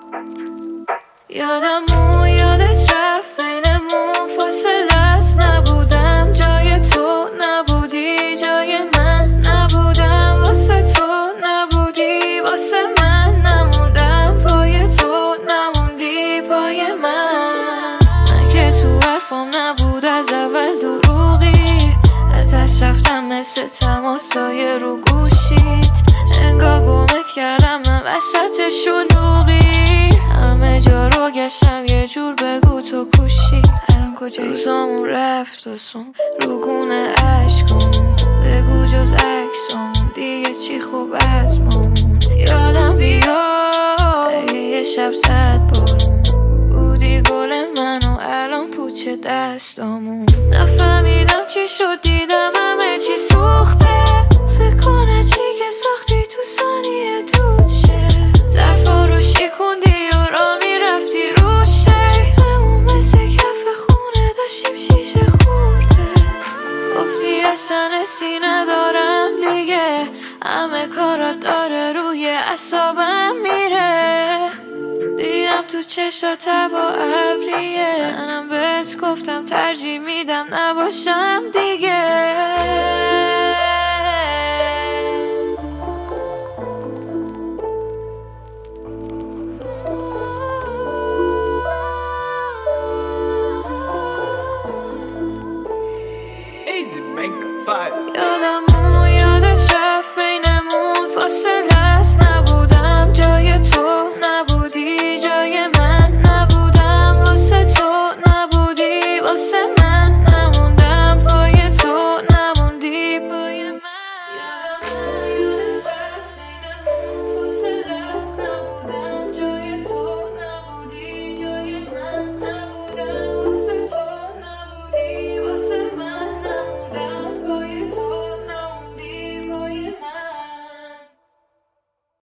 یادمون یادت رفت بینمون فاصله است. نبودم جای تو، نبودی جای من. نبودم واسه تو، نبودی واسه من. نموندم پای تو، نموندی پای من. من که تو حرفم نبود از اول دروغی. ازش رفتم مثل تماسای رو گوشیت. انگار گمت کردم من وسط شلوغی. همه جا رو گشتم یه جور بگو تو کوشی. الان کجایی؟ روزامون رفت آسون رو گونه عشقمون. بگو جز عکسمون دیگه چی خوب از مون. یادم بیاد اگه یه شب زد بارون. بودی گل من و الان پوچه دستامون. نفهمیدم چی شد دیدم همه چی سوخته. فکر کنه چی که ساختی تو ثانیه دود شه. ظرفا رو شکوندی و را میرفتی رو شیفمون. مثل کف خونه داشتیم شیشه خورده. گفتی اصلا حسی ندارم دیگه. همه کارات داره روی اعصابم میره. دیدم تو چشات هوا ابریه. منم بهت گفتم ترجیح میدم نباشم دیگه.